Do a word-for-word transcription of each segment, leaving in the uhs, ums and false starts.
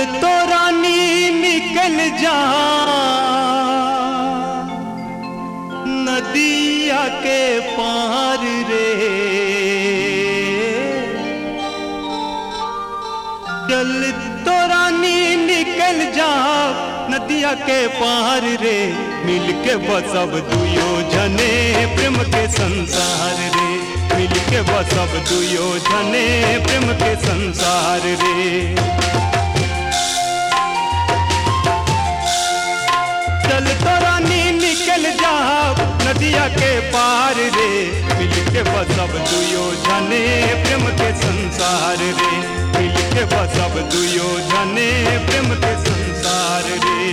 तो रानी निकल जा नदिया के पार रे, चल तो रानी निकल जा नदिया के पार रे, मिलके बसब दुयो जने प्रेम के संसार रे, मिलके बसब दुयो जने प्रेम के संसार रे। चल तो रानी निकल जा नदिया के पार रे, मिलके बसब दुयो जने प्रेम के संसार रे, मिलके बसब दुयो जने प्रेम के संसार रे।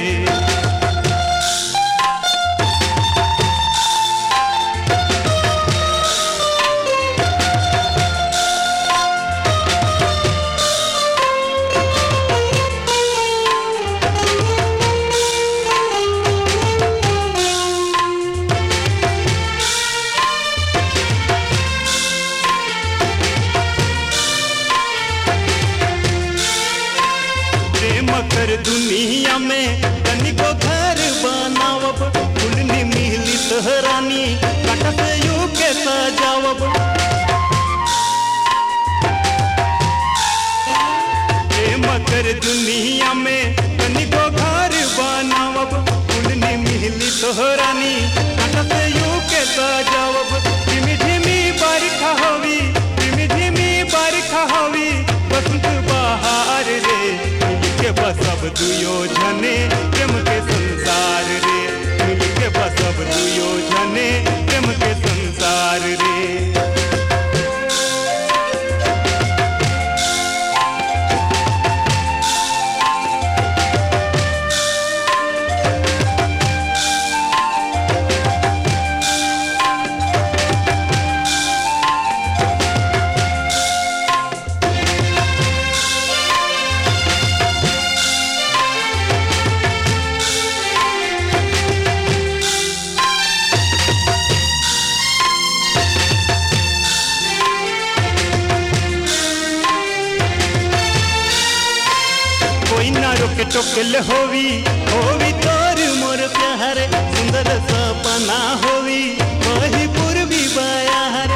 मकर दुनिया में तनिको घर बनावब, फुलनी मिली तहरानी काटा से यू के सजावब। ए मकर दुनिया में तनिको घर बनावब, फुलनी मिली तहरानी काटा से यू के सजावब। झिमी झिमी बरखा होवी, झिमी झिमी बरखा होवी, बसंत बहार रे, मिलके बसब दुयो जने प्रेम के संसार रे, मिलके बसब दुयो जने प्रेम के संसार रे। के टोकल होवी होवी तोर मोर प्यार, सुंदर सपना होवी वही पूर्वी बयार।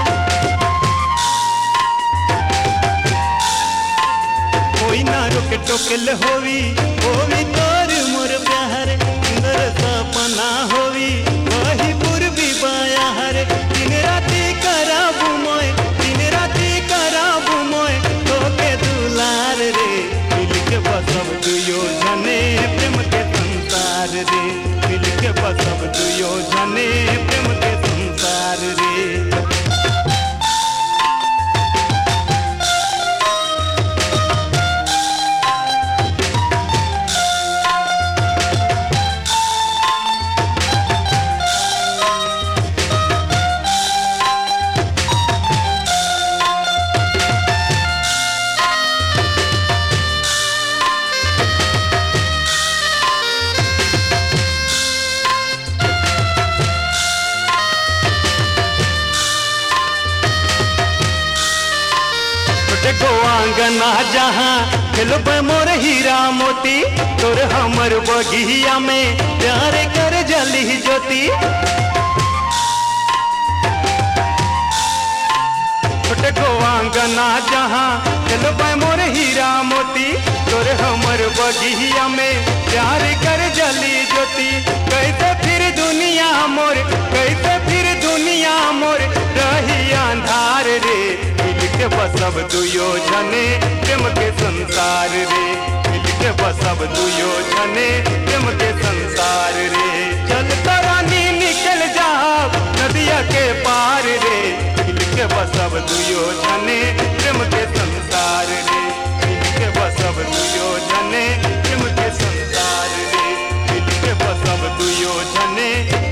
कोई ना रोके टोकल होवी होवी तोर मोर प्यार, सुंदर सपना होवी वही पूर्वी बयार। दिन राती कराबू मोय, दिन राती कराबू मोय तोके दुलार रे, मिलके बसब दुयो जने प्रेम के संसार रे, मिलके बसब दुयो जने प्रेम के संसार रे। देखो आंगना जहाँ खेलो मोर हीरा मोती, तोर हमर बगिया में प्यारे कर जली ज्योति। देखो आंगना जहाँ खेलो मोर हीरा मोती, तोर हमर बगिया में प्यारे कर जली ज्योति। कैसे फिर दुनिया मोर, कैसे फिर दुनिया मोर रही अंधार रे, मिलके बसब दुयो जने प्रेम के संसार रे, मिलके बसब दुयो जने प्रेम के संसार रे। चल तो रानी निकल जा नदिया के पार रे, मिलके बसब दुयो जने प्रेम के संसार रे, मिलके बसब दुयो जने प्रेम के संसार रे, मिलके बसब दुयो जने